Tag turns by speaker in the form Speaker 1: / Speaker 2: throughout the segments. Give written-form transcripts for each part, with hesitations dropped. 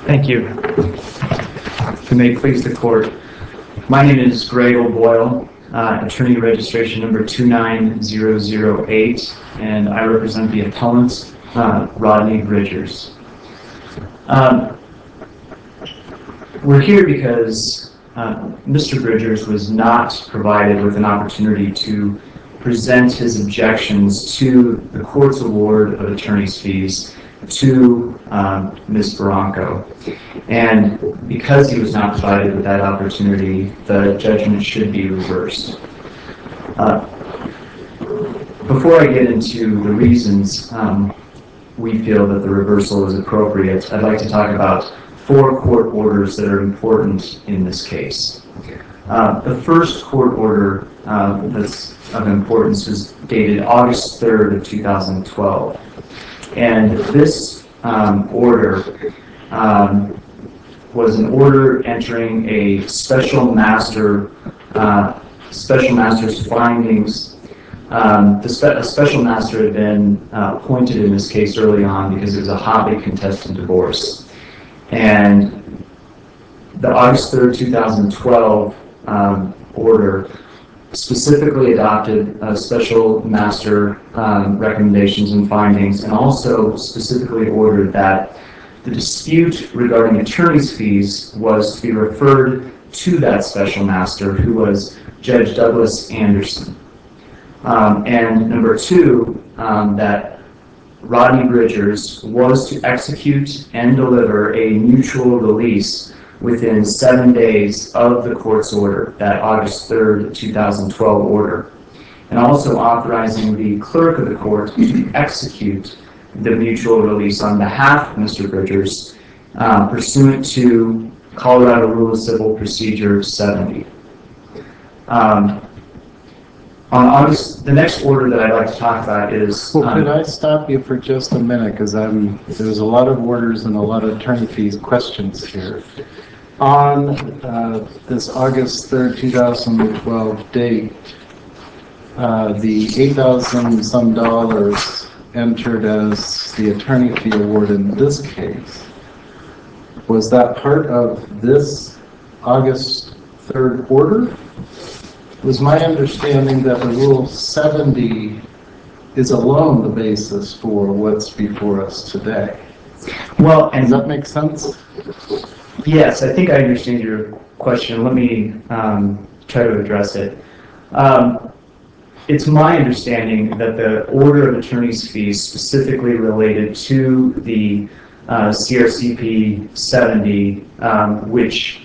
Speaker 1: Thank you. If you may please the court. My name is Greg O'Boyle, attorney registration number 29008, and I represent the appellant, Rodney Bridgers. We're here because Mr. Bridgers was not provided with an opportunity to present his objections to the court's award of attorney's fees to Ms. Barranco. And because he was not provided with that opportunity, the judgment should be reversed. Before I get into the reasons we feel that the reversal is appropriate, I'd like to talk about 4 court orders that are important in this case. The first court order that's of importance is dated August 3rd of 2012. And this order was an order entering a special master's findings. A special master had been appointed in this case early on because it was a hotly contested divorce. And the August 3rd, 2012 order specifically adopted special master recommendations and findings, and also specifically ordered that the dispute regarding attorney's fees was to be referred to that special master, who was Judge Douglas Anderson. And number 2, that Rodney Bridgers was to execute and deliver a mutual release within 7 days of the court's order, that August 3rd, 2012 order, and also authorizing the clerk of the court to execute the mutual release on behalf of Mr. Bridgers pursuant to Colorado Rule of Civil Procedure 70. The next order that I'd like to talk about is...
Speaker 2: Well, could I stop you for just a minute, because there's a lot of orders and a lot of attorney fees questions here. On this August 3rd, 2012 date, the $8,000 some entered as the attorney fee award in this case, was that part of this August 3rd order? It was my understanding that the Rule 70 is alone the basis for what's before us today.
Speaker 1: Well,
Speaker 2: does that make sense?
Speaker 1: Yes, I think I understand your question. Let me try to address it. It's my understanding that the order of attorney's fees specifically related to the CRCP 70, which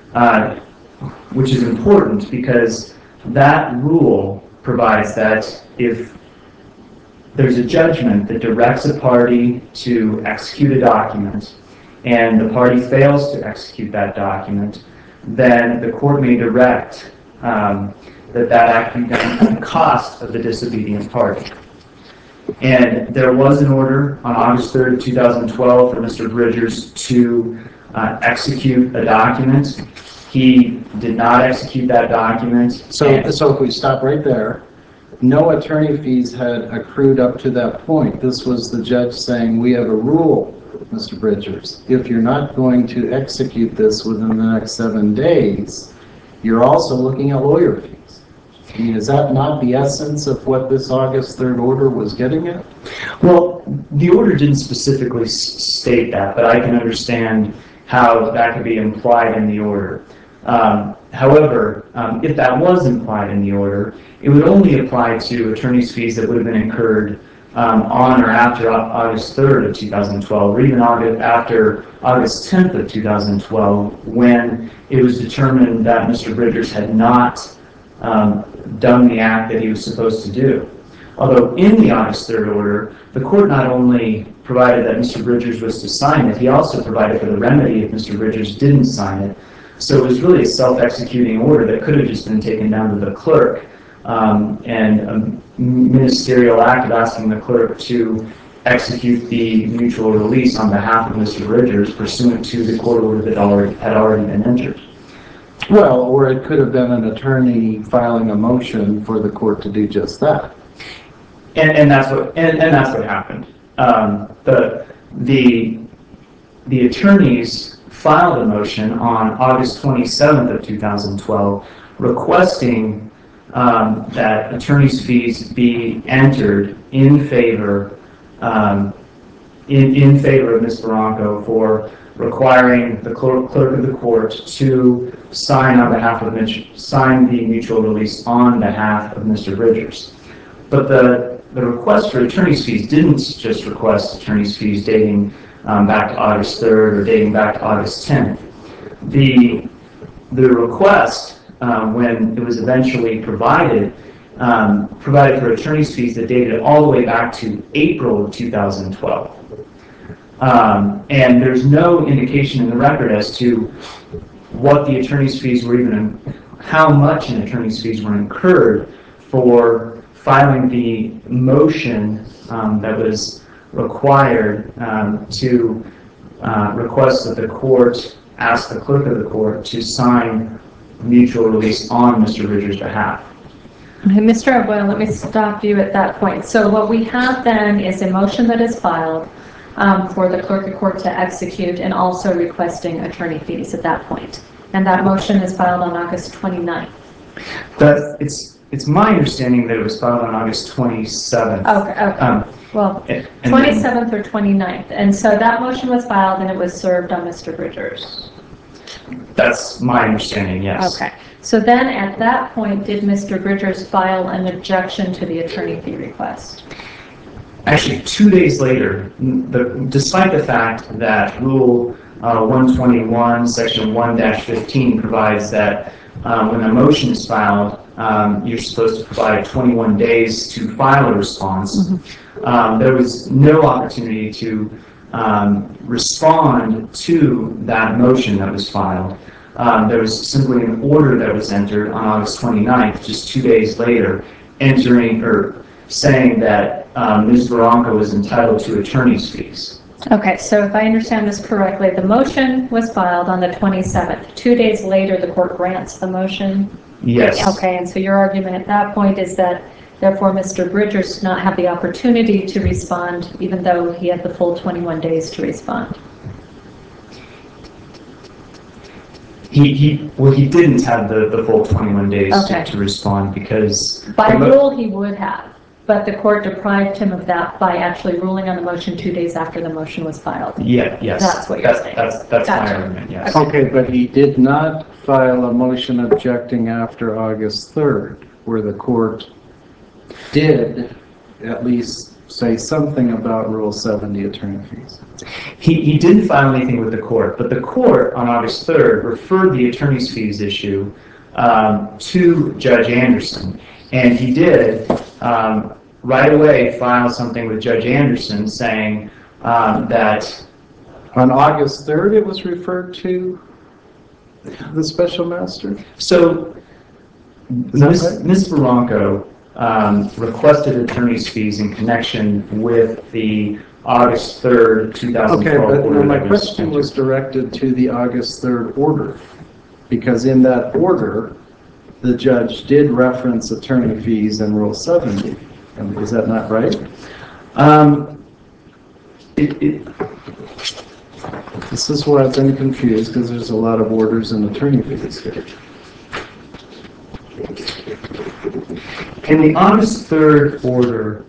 Speaker 1: is important because that rule provides that if there's a judgment that directs a party to execute a document and the party fails to execute that document, then the court may direct that act be done at the cost of the disobedient party. And there was an order on August 3rd, 2012 for Mr. Bridgers to execute a document. He did not execute that document.
Speaker 2: So if we stop right there, no attorney fees had accrued up to that point. This was the judge saying, we have a rule, Mr. Bridgers. If you're not going to execute this within the next 7 days, you're also looking at lawyer fees. I mean, is that not the essence of what this August 3rd order was getting at?
Speaker 1: Well, the order didn't specifically state that, but I can understand how that could be implied in the order. However, if that was implied in the order, it would only apply to attorney's fees that would have been incurred on or after August 3rd of 2012, or even after August 10th of 2012, when it was determined that Mr. Bridgers had not done the act that he was supposed to do. Although in the August 3rd order, the court not only provided that Mr. Bridgers was to sign it, he also provided for the remedy if Mr. Bridgers didn't sign it. So it was really a self-executing order that could have just been taken down to the clerk, and a ministerial act of asking the clerk to execute the mutual release on behalf of Mr. Bridgers pursuant to the court order that had already been entered.
Speaker 2: Well, or it could have been an attorney filing a motion for the court to do just that.
Speaker 1: And that's what happened. the attorneys filed a motion on August 27th of 2012 requesting that attorney's fees be entered in favor in favor of Ms. Barranco for requiring the clerk of the court to sign the mutual release on behalf of Mr. Bridgers. But the request for attorney's fees didn't just request attorney's fees dating back to August 3rd or dating back to August 10th. The request, when it was eventually provided for attorney's fees that dated all the way back to April of 2012. And there's no indication in the record as to what the attorney's fees were how much in attorney's fees were incurred for filing the motion that was required to request that the court ask the clerk of the court to sign mutual release on Mr. Bridgers' behalf.
Speaker 3: Okay, Mr. Abuelo, let me stop you at that point. So what we have then is a motion that is filed for the clerk of court to execute and also requesting attorney fees at that point. And that motion is filed on August 29th.
Speaker 1: It's my understanding that it was filed on August 27th.
Speaker 3: Okay. Well, 27th or 29th. And so that motion was filed and it was served on Mr. Bridgers.
Speaker 1: That's my understanding, yes.
Speaker 3: Okay. So then at that point, did Mr. Bridgers file an objection to the attorney fee request?
Speaker 1: Actually, 2 days later, despite the fact that Rule 121, Section 1-15 provides that when a motion is filed, you're supposed to provide 21 days to file a response. There was no opportunity to respond to that motion that was filed. There was simply an order that was entered on August 29th, just 2 days later, saying that Ms. Barranco was entitled to attorney's fees.
Speaker 3: Okay, so if I understand this correctly, the motion was filed on the 27th. 2 days later, the court grants the motion?
Speaker 1: Yes.
Speaker 3: Okay, and so your argument at that point is that, therefore, Mr. Bridgers did not have the opportunity to respond, even though he had the full 21 days to respond.
Speaker 1: He didn't have the full 21 days to respond because...
Speaker 3: By rule, he would have, but the court deprived him of that by actually ruling on the motion 2 days after the motion was filed.
Speaker 1: Yes.
Speaker 3: That's what you're saying.
Speaker 1: That's my argument, yes.
Speaker 2: Okay, but he did not file a motion objecting after August 3rd, where the court did at least say something about Rule 70 attorney fees.
Speaker 1: He didn't file anything with the court, but the court on August 3rd referred the attorney's fees issue to Judge Anderson. And he did right away file something with Judge Anderson saying that...
Speaker 2: On August 3rd it was referred to the special master?
Speaker 1: So, Ms. Barranco requested attorney's fees in connection with the August 3rd, 2012
Speaker 2: okay, but
Speaker 1: order.
Speaker 2: my question was directed to the August 3rd order, because in that order, the judge did reference attorney fees in Rule 70. Is that not right? This is why I've been confused, because there's a lot of orders in attorney fees here.
Speaker 1: In the August 3rd order,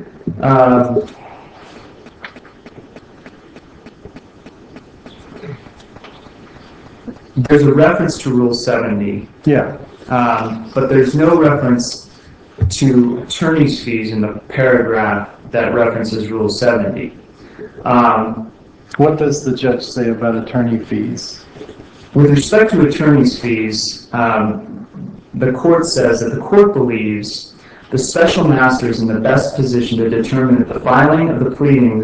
Speaker 1: there's a reference to Rule 70.
Speaker 2: Yeah.
Speaker 1: But there's no reference to attorney's fees in the paragraph that references Rule 70.
Speaker 2: What does the judge say about attorney fees?
Speaker 1: With respect to attorney's fees, the court says that the court believes the special master is in the best position to determine if the filing of the pleading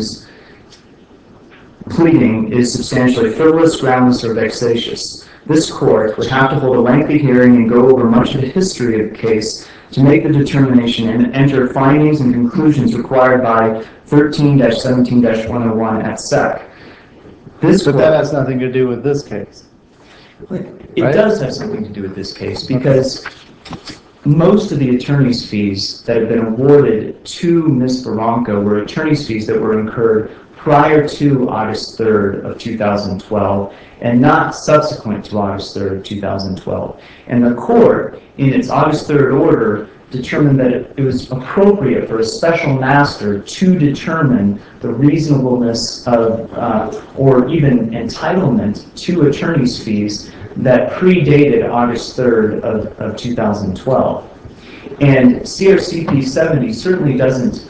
Speaker 1: is substantially frivolous, groundless, or vexatious. This court would have to hold a lengthy hearing and go over much of the history of the case to make the determination and enter findings and conclusions required by 13-17-101 at SEC.
Speaker 2: But that has nothing to do with this case.
Speaker 1: It does have something to do with this case, because most of the attorney's fees that have been awarded to Ms. Barranco were attorney's fees that were incurred prior to August 3rd of 2012 and not subsequent to August 3rd of 2012. And the court, in its August 3rd order, determined that it was appropriate for a special master to determine the reasonableness of or even entitlement to attorney's fees that predated August 3rd of 2012. And CRCP 70 certainly doesn't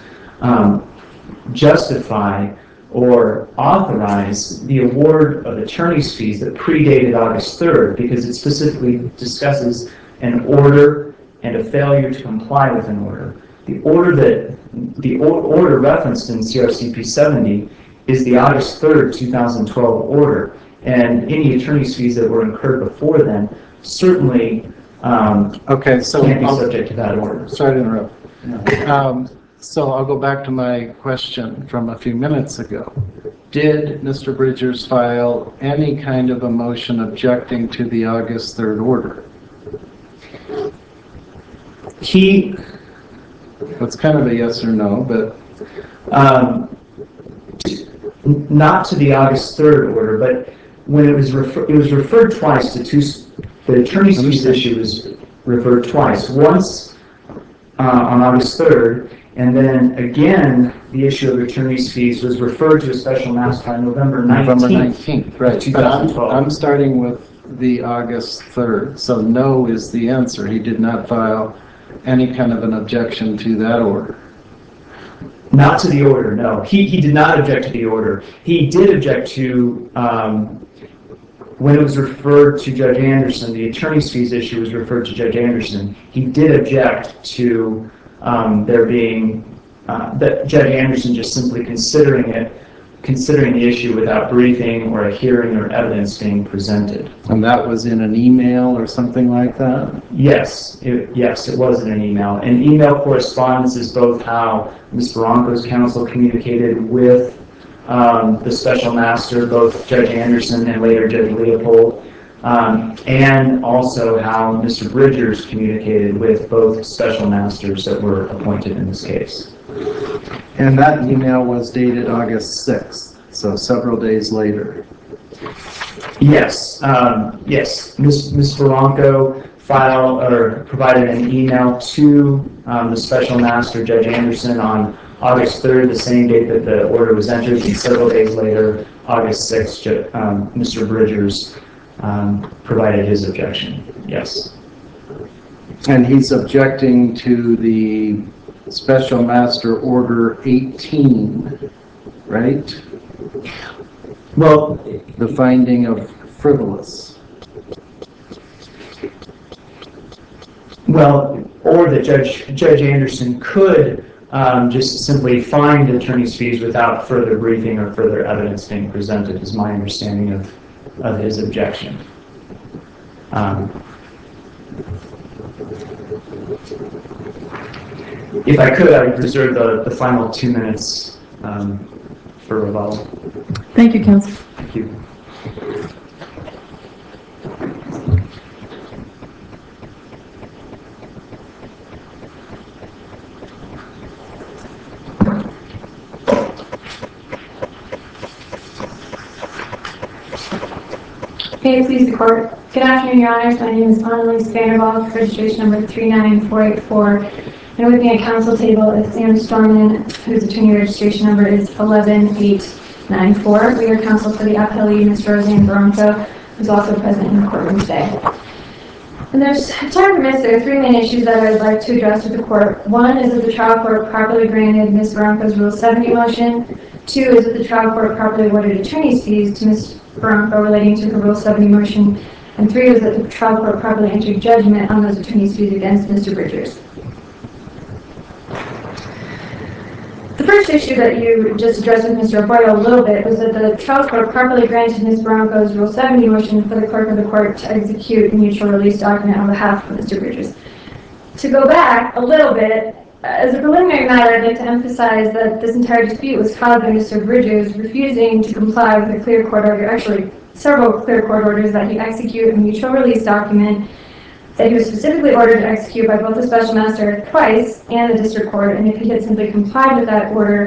Speaker 1: justify or authorize the award of attorney's fees that predated August 3rd because it specifically discusses an order and a failure to comply with an order. The order referenced in CRCP 70 is the August 3rd, 2012 order, and any attorney's fees that were incurred before then certainly
Speaker 2: Okay, so
Speaker 1: can't be subject to that order.
Speaker 2: Sorry to interrupt. So I'll go back to my question from a few minutes ago. Did Mr. Bridgers file any kind of a motion objecting to the August 3rd order? It's kind of a yes or no, but
Speaker 1: not to the August 3rd order, but when it was referred twice to the attorney's fees issue was referred twice. Once on August 3rd, and then again, the issue of attorney's fees was referred to a special master on November 19th,
Speaker 2: right.
Speaker 1: 2012.
Speaker 2: I'm starting with the August 3rd, so no is the answer. He did not file any kind of an objection to that order.
Speaker 1: Not to the order, no. He did not object to the order. He did object to, when it was referred to Judge Anderson, the attorney's fees issue was referred to Judge Anderson. He did object to there being, that Judge Anderson just simply considering the issue without briefing or a hearing or evidence being presented.
Speaker 2: And that was in an email or something like that?
Speaker 1: Yes, it was in an email. And email correspondence is both how Ms. Barranco's counsel communicated with the special master, both Judge Anderson and later Judge Leopold, and also how Mr. Bridgers communicated with both special masters that were appointed in this case.
Speaker 2: And that email was dated August 6th, so several days later.
Speaker 1: Yes, yes. Ms. Barranco provided an email to the special master, Judge Anderson, on August 3rd, the same date that the order was entered, and several days later, August 6th, Mr. Bridgers provided his objection. Yes.
Speaker 2: And he's objecting to the Special Master Order 18, right?
Speaker 1: Well,
Speaker 2: the finding of frivolous.
Speaker 1: Well, or that Judge Anderson could just simply find attorney's fees without further briefing or further evidence being presented, is my understanding of his objection. If I could, I would reserve the final 2 minutes for rebuttal.
Speaker 3: Thank you, counsel.
Speaker 1: Thank you.
Speaker 4: May it please the court. Good afternoon, Your Honors. My name is Annalise Vanderbilt, registration number 39484. And with me at council table is Sam Storman, whose attorney registration number is 11894. We are counsel for the appellee, Ms. Roseanne Barranco, who's also present in the courtroom today. And there's time permits, there are three main issues that I'd like to address with the court. One is that the trial court properly granted Ms. Barranco's Rule 70 motion. Two is that the trial court properly awarded attorney's fees to Ms. Barranco relating to her Rule 70 motion. And three is that the trial court properly entered judgment on those attorney's fees against Mr. Bridgers. The first issue that you just addressed with Mr. Arboyo a little bit was that the trial court properly granted Ms. Barranco's Rule 70 motion for the clerk of the court to execute a mutual release document on behalf of Mr. Bridgers. To go back a little bit, as a preliminary matter, I'd like to emphasize that this entire dispute was caused by Mr. Bridgers refusing to comply with a clear court order, actually several clear court orders, that he execute a mutual release document that he was specifically ordered to execute by both the special master twice and the district court, and if he had simply complied with that order,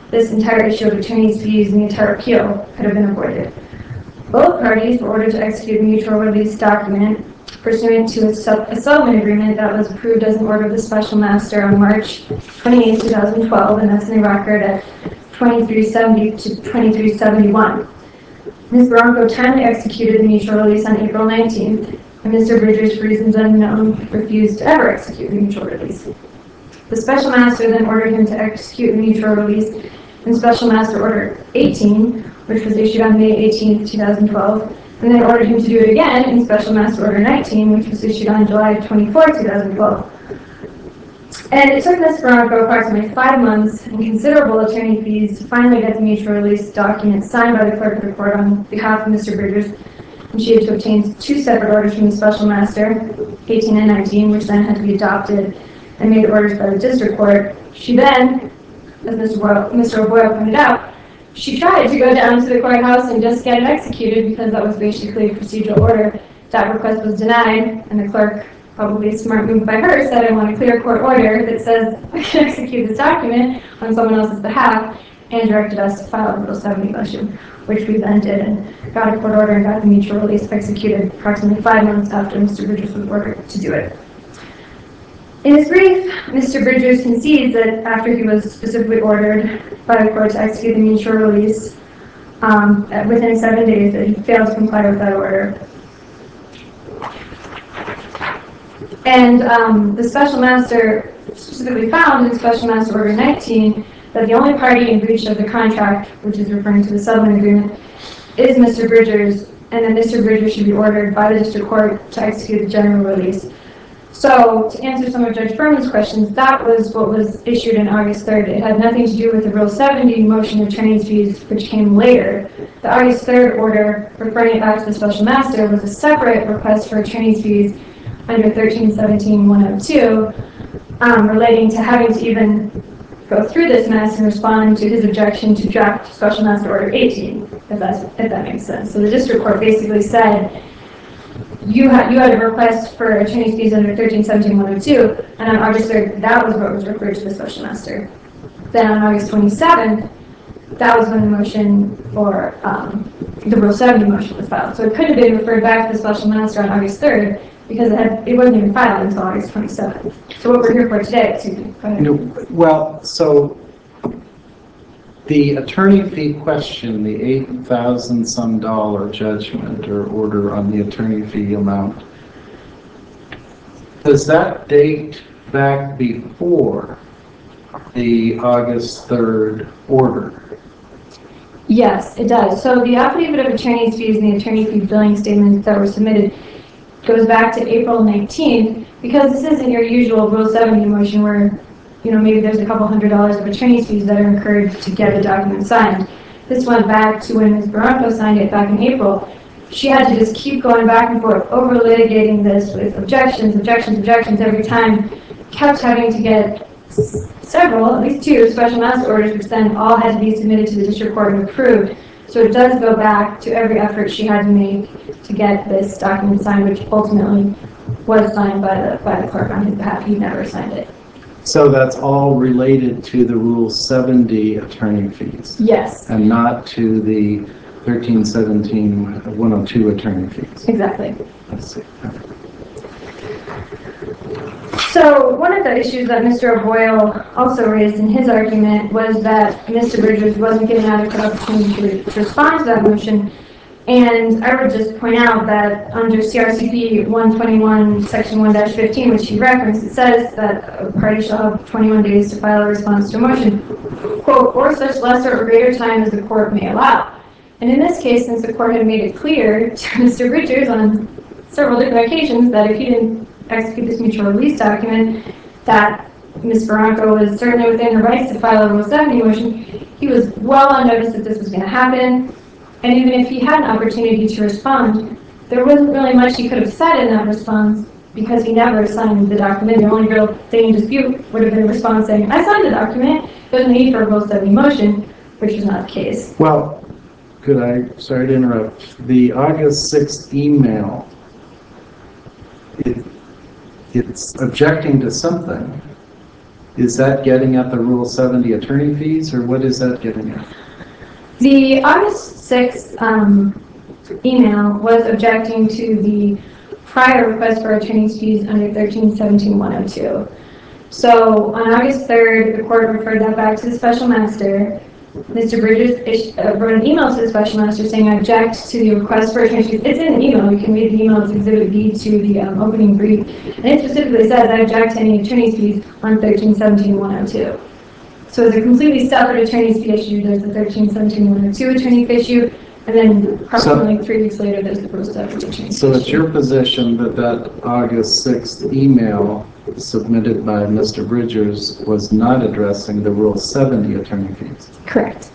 Speaker 4: this entire issue of attorney's fees and the entire appeal could have been avoided. Both parties were ordered to execute a mutual release document pursuant to a settlement agreement that was approved as an order of the special master on March 28, 2012, and that's in the record at 2370 to 2371. Ms. Bronco timely executed the mutual release on April 19th, and Mr. Bridgers, for reasons unknown, refused to ever execute the mutual release. The special master then ordered him to execute the mutual release in Special Master Order 18, which was issued on May 18th, 2012, and then ordered him to do it again in Special Master Order 19, which was issued on July 24, 2012. And it took Ms. Bronco approximately 5 months and considerable attorney fees to finally get the mutual release document signed by the clerk of the court on behalf of Mr. Bridgers, and she had to obtain 2 separate orders from the Special Master, 18 and 19, which then had to be adopted and made orders by the district court. She then, as Mr. O'Boyle pointed out, she tried to go down to the courthouse and just get it executed because that was basically a procedural order. That request was denied, and the clerk, probably a smart move by her, said, I want a clear court order that says I can execute this document on someone else's behalf, and directed us to file a Rule 70 motion, which we then did and got a court order and got the mutual release executed approximately 5 months after Mr. Bridgers was ordered to do it. In his brief, Mr. Bridgers concedes that after he was specifically ordered by the court to execute the mutual release within 7 days, that he failed to comply with that order. And the Special Master specifically found in Special Master Order 19 that the only party in breach of the contract, which is referring to the settlement agreement, is Mr. Bridgers, and that Mr. Bridgers should be ordered by the district court to execute the general release. So, to answer some of Judge Berman's questions, that was what was issued in August 3rd. It had nothing to do with the Rule 70 motion of attorney's fees, which came later. The August 3rd order, referring it back to the Special Master, was a separate request for attorney's fees under 1317-102, relating to having to even go through this mess and respond to his objection to draft Special Master Order 18, if that makes sense. So the district court basically said, you had a request for attorney's fees under 1317-102, and on August 3rd, that was what was referred to the Special Master. Then on August 27th, that was when the motion for the Rule 70 motion was filed. So it could have been referred back to the Special Master on August 3rd because it wasn't even filed until August 27th. So what we're here for today, excuse me, go ahead.
Speaker 2: Well, so the attorney fee question, the $8,000 some judgment or order on the attorney fee amount, does that date back before the August 3rd order?
Speaker 4: Yes, it does. So the affidavit of attorney's fees and the attorney fee billing statements that were submitted goes back to April 19th, because this isn't your usual Rule 70 motion where, maybe there's a couple $100 of attorney's fees that are incurred to get the document signed. This went back to when Ms. Bronco signed it back in April. She had to just keep going back and forth, over litigating this with objections every time, kept having to get several, at least 2 Special Master Orders, which then all had to be submitted to the district court and approved. So it does go back to every effort she had to make to get this document signed, which ultimately was signed by the clerk on his behalf. He never signed it.
Speaker 2: So that's all related to the Rule 70 attorney fees?
Speaker 4: Yes.
Speaker 2: And not to the 1317-102 attorney fees?
Speaker 4: Exactly.
Speaker 2: I see.
Speaker 4: So one of the issues that Mr. O'Boyle also raised in his argument was that Mr. Bridgers wasn't given adequate opportunity to respond to that motion. And I would just point out that under CRCP 121, Section 1-15, which he referenced, it says that a party shall have 21 days to file a response to a motion, quote, or such lesser or greater time as the court may allow. And in this case, since the court had made it clear to Mr. Bridgers on several different occasions that if he didn't execute this mutual release document, that Ms. Bronco was certainly within her rights to file a Rule 70 motion, he was well on notice that this was going to happen. And even if he had an opportunity to respond, there wasn't really much he could have said in that response because he never signed the document. The only real thing in dispute would have been a response saying, I signed the document, there's no need for a Rule 70 motion, which is not the case.
Speaker 2: Well, sorry to interrupt, the August 6th email, it's objecting to something. Is that getting at the Rule 70 attorney fees, or what is that getting at?
Speaker 4: The August 6th email was objecting to the prior request for attorney's fees under 1317-102. So on August 3rd, the court referred that back to the special master. Mr. Bridges wrote an email to the special master saying, I object to the request for attorney's fees. It's in an email. You can read the email. It's Exhibit B to the opening brief. And it specifically says, I object to any attorney's fees on 1317-102. So it's a completely separate attorney's fee issue. There's the 1317-102 attorney fee issue, and then approximately 3 weeks later, there's the Rule 70 attorney fee
Speaker 2: So it's
Speaker 4: issue.
Speaker 2: your position that that August 6th email submitted by Mr. Bridgers was not addressing the Rule 70 attorney fees?
Speaker 4: Correct.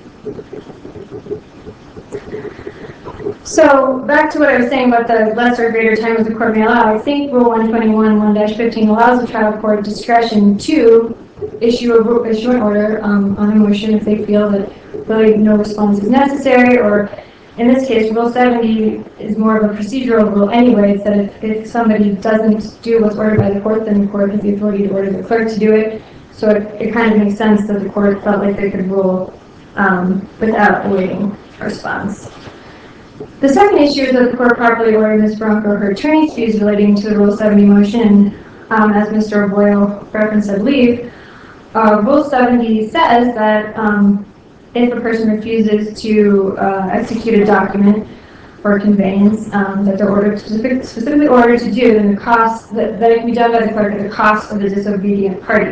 Speaker 4: So back to what I was saying about the lesser or greater time of the court may allow, I think Rule 121-1-15 allows the trial court discretion to issue an order on a motion if they feel that really no response is necessary, or in this case, Rule 70 is more of a procedural rule anyway. It's that if somebody doesn't do what's ordered by the court, then the court has the authority to order the clerk to do it. So it kind of makes sense that the court felt like they could rule without awaiting a response. The second issue is that the court properly ordered Ms. Bronco her attorney's fees relating to the Rule 70 motion, as Mr. Boyle referenced, I believe. Rule 70 says that if a person refuses to execute a document or conveyance that they're specifically ordered to do, then the cost that it can be done by the clerk at the cost of the disobedient party.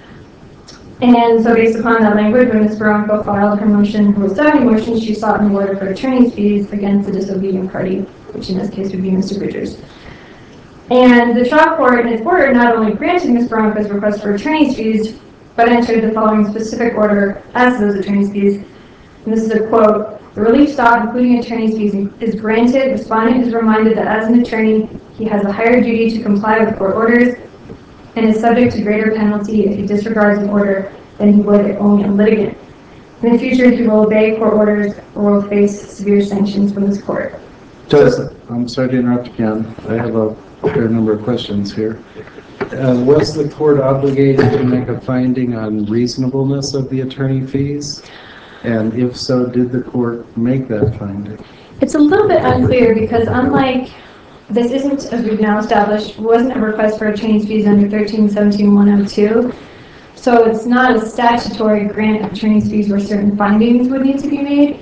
Speaker 4: And so based upon that language, when Ms. Bronco filed her motion, Rule 70 motion, she sought an order for attorney's fees against the disobedient party, which in this case would be Mr. Bridgers. And the trial court in its order not only granted Ms. Bronco's request for attorney's fees, but entered the following specific order as to those attorney's fees. And this is a quote: the relief sought, including attorney's fees, is granted. Respondent is reminded that as an attorney, he has a higher duty to comply with court orders and is subject to greater penalty if he disregards an order than he would if only a litigant. In the future, he will obey court orders or will face severe sanctions from this court.
Speaker 2: I'm sorry to interrupt again. I have a fair number of questions here. Was the court obligated to make a finding on reasonableness of the attorney fees? And if so, did the court make that finding?
Speaker 4: It's a little bit unclear because unlike this isn't, as we've now established, wasn't a request for attorney's fees under 1317-102. So it's not a statutory grant of attorney's fees where certain findings would need to be made.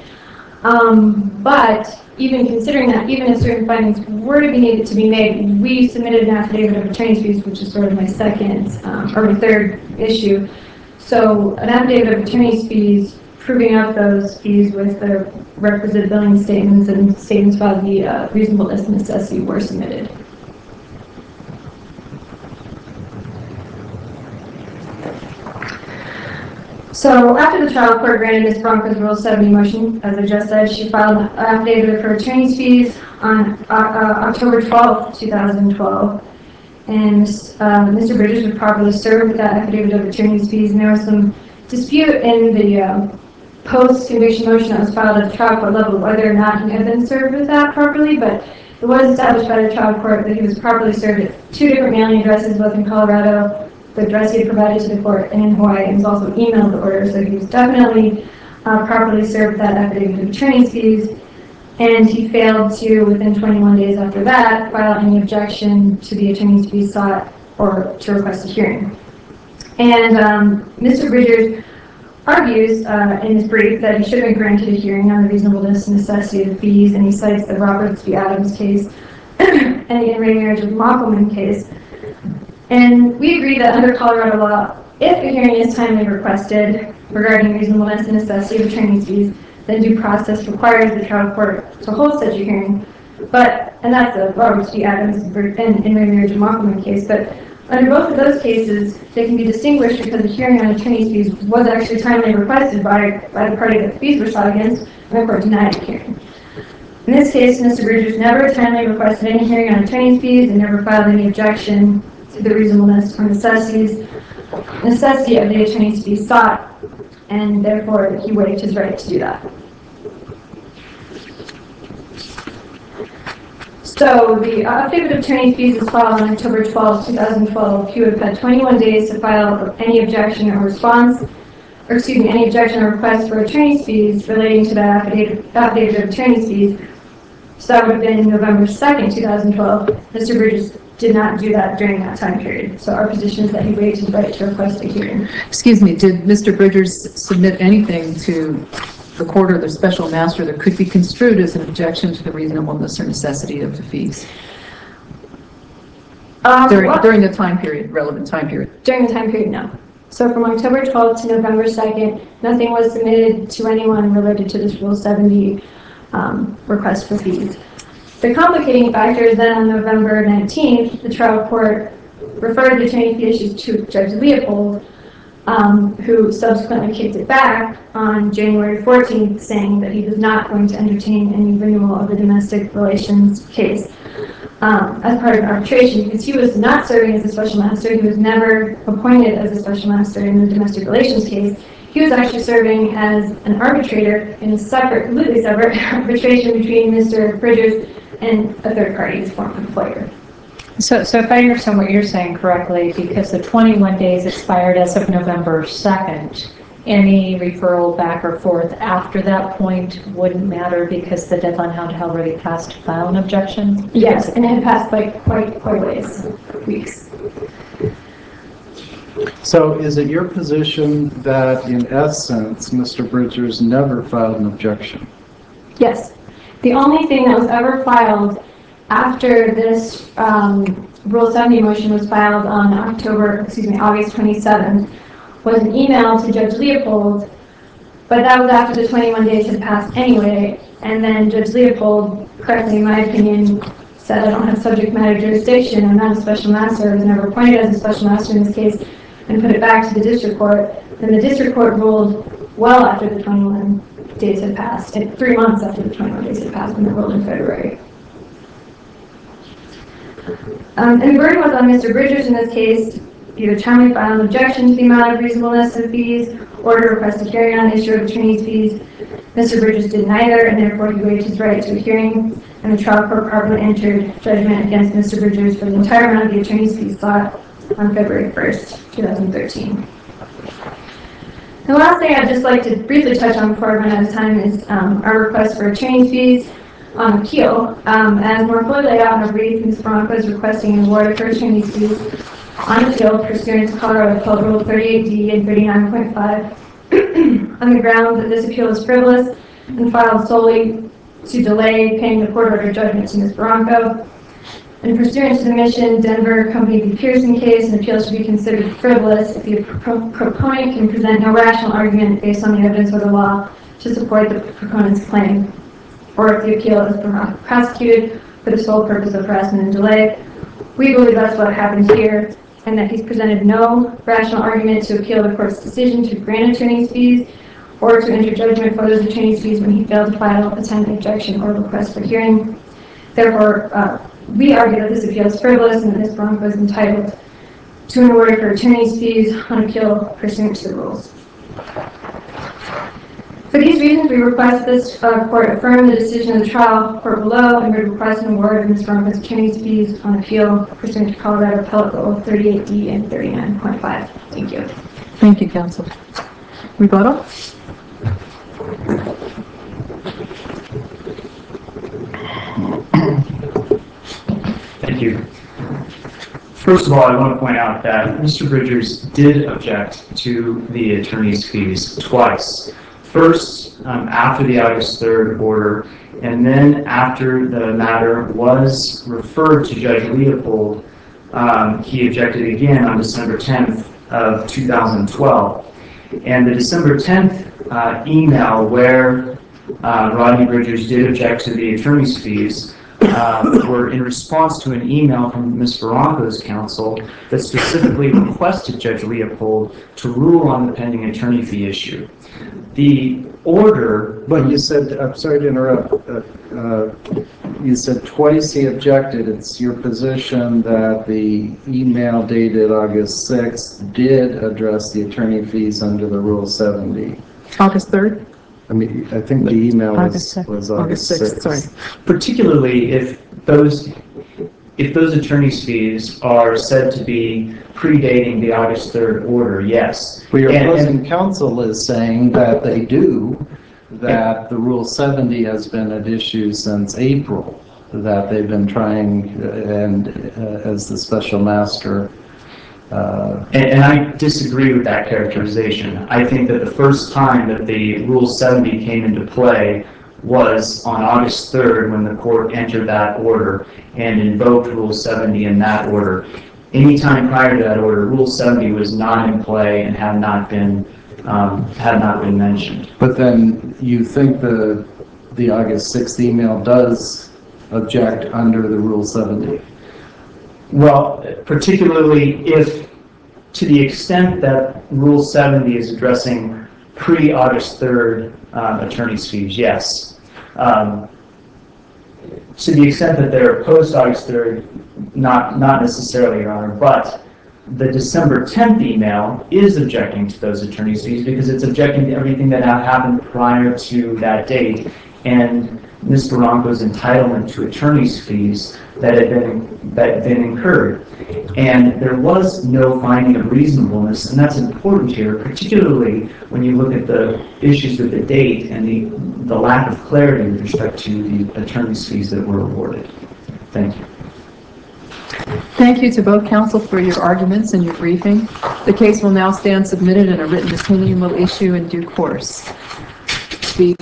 Speaker 4: But even considering that, even if certain findings were to be needed to be made, we submitted an affidavit of attorney's fees, which is sort of my second or my third issue. So an affidavit of attorney's fees, proving out those fees with the requisite billing statements and statements about the reasonableness and necessity were submitted. So after the trial court granted Ms. Bronco's Rule 70 motion, as I just said, she filed an affidavit of her attorney's fees on October 12th, 2012. And Mr. Bridges was properly served with that affidavit of attorney's fees, and there was some dispute in the post-conviction motion that was filed at the trial court level whether or not he had been served with that properly, but it was established by the trial court that he was properly served at 2 different mailing addresses, both in Colorado, the address he had provided to the court, and in Hawaii, and was also emailed the order, so he was definitely properly served that affidavit of attorney's fees, and he failed to, within 21 days after that, file any objection to the attorney's fees sought or to request a hearing. And Mr. Bridges argues in his brief that he should have been granted a hearing on the reasonableness and necessity of the fees, and he cites the Roberts v. Adams case and the in-ray marriage of Mockelman case. And we agree that under Colorado law, if a hearing is timely requested regarding reasonableness and necessity of attorney's fees, then due process requires the trial court to hold such a hearing. And that's the Roberts v. Adams and in-ray marriage of Mockelman case. But under both of those cases, they can be distinguished because the hearing on attorney's fees was actually timely requested by the party that the fees were sought against, and the court denied the hearing. In this case, Mr. Bridges never timely requested any hearing on attorney's fees and never filed any objection to the reasonableness or necessity of the attorney's fees sought, and therefore he waived his right to do that. So the affidavit of attorney's fees is filed on October 12, 2012. He would have had 21 days to file any objection or response, or excuse me, any objection or request for attorney's fees relating to that affidavit of attorney's fees. So that would have been November 2nd, 2012. Mr. Bridges did not do that during that time period. So our position is that he waived his right to request a hearing.
Speaker 5: Excuse me, did Mr. Bridgers submit anything to the court or the special master that could be construed as an objection to the reasonableness or necessity of the fees during the time period, relevant time period?
Speaker 4: During the time period, no. So from October 12th to November 2nd, nothing was submitted to anyone related to this Rule 70 request for fees. The complicating factor is that on November 19th, the trial court referred the attorney fee issues to Judge Leopold, who subsequently kicked it back on January 14th, saying that he was not going to entertain any renewal of the domestic relations case as part of arbitration, because he was not serving as a special master. He was never appointed as a special master in the domestic relations case. He was actually serving as an arbitrator in a separate, completely separate arbitration between Mr. Bridgers and a third party, his former employer.
Speaker 3: So if I understand what you're saying correctly, because the 21 days expired as of November 2nd, any referral back or forth after that point wouldn't matter because the deadline had already passed to file an objection?
Speaker 4: Yes, and it had passed by quite a ways, weeks.
Speaker 2: So is it your position that in essence, Mr. Bridgers never filed an objection?
Speaker 4: Yes. The only thing that was ever filed after this Rule 70 motion was filed on August 27th was an email to Judge Leopold, but that was after the 21 days had passed anyway, and then Judge Leopold, correctly in my opinion, said I don't have subject matter jurisdiction, I'm not a special master, I was never appointed as a special master in this case, and put it back to the district court. Then the district court ruled well after the 21 days had passed, and 3 months after the 21 days had passed, when it ruled in February. And the burden was on Mr. Bridgers in this case, either timely file an objection to the amount of reasonableness of fees, or to request a hearing on the issue of attorney's fees. Mr. Bridgers did neither, and therefore he waived his right to a hearing, and the trial court properly entered judgment against Mr. Bridgers for the entire amount of the attorney's fees sought on February 1st, 2013. The last thing I'd just like to briefly touch on before I run out of time is our request for attorney's fees on appeal. As more fully laid out in our brief, Ms. Bronco is requesting an award of her attorney's fees on appeal pursuant to Colorado Code Rule 38D and 39.5 on the grounds that this appeal is frivolous and filed solely to delay paying the court order judgment to Ms. Bronco. And pursuant to the Mission Denver Company v. Pearson case, an appeal should be considered frivolous if the proponent can present no rational argument based on the evidence or the law to support the proponent's claim, or if the appeal is prosecuted for the sole purpose of harassment and delay. We believe that's what happened here, and that he's presented no rational argument to appeal the court's decision to grant attorney's fees or to enter judgment for those attorney's fees when he failed to file a timely objection or request for hearing. Therefore, we argue that this appeal is frivolous and that Ms. Bronco is entitled to an award for attorney's fees on appeal pursuant to the rules. For these reasons, we request this court affirm the decision of the trial court below, and we request an award of Ms. Bronco's attorney's fees on appeal pursuant to Colorado Appellate Rule 38D and 39.5. Thank you.
Speaker 5: Thank you, counsel. Rebuttal?
Speaker 1: Thank you. First of all, I want to point out that Mr. Bridgers did object to the attorney's fees twice. First, after the August 3rd order, and then after the matter was referred to Judge Leopold, he objected again on December 10th of 2012. And the December 10th email where Rodney Bridgers did object to the attorney's fees were in response to an email from Ms. Bronco's counsel that specifically requested Judge Leopold to rule on the pending attorney fee issue. The order...
Speaker 2: But you said, I'm sorry to interrupt, you said twice he objected. It's your position that the email dated August 6th did address the attorney fees under the Rule 70.
Speaker 5: August 3rd?
Speaker 2: I mean, I think the email
Speaker 5: August
Speaker 2: was
Speaker 5: 6th.
Speaker 2: August 6th.
Speaker 5: Sorry.
Speaker 1: Particularly if those attorney's fees are said to be predating the August 3rd order, yes.
Speaker 2: Well, your
Speaker 1: And-
Speaker 2: opposing counsel is saying that they do, that the Rule 70 has been at issue since April, that they've been trying, and as the special master.
Speaker 1: And I disagree with that characterization. I think that the first time that the Rule 70 came into play was on August 3rd when the court entered that order and invoked Rule 70 in that order. Anytime prior to that order, Rule 70 was not in play and had not been mentioned.
Speaker 2: But then you think the August 6th email does object under the Rule 70?
Speaker 1: Well, particularly if, to the extent that Rule 70 is addressing pre-August 3rd attorney's fees, yes. To the extent that they're post-August 3rd, not necessarily, Your Honor, but the December 10th email is objecting to those attorney's fees because it's objecting to everything that happened prior to that date and Ms. Barranco's entitlement to attorney's fees that had been incurred. And there was no finding of reasonableness, and that's important here, particularly when you look at the issues with the date and the lack of clarity with respect to the attorney's fees that were awarded. Thank you.
Speaker 5: Thank you to both counsel for your arguments and your briefing. The case will now stand submitted and a written opinion will issue in due course.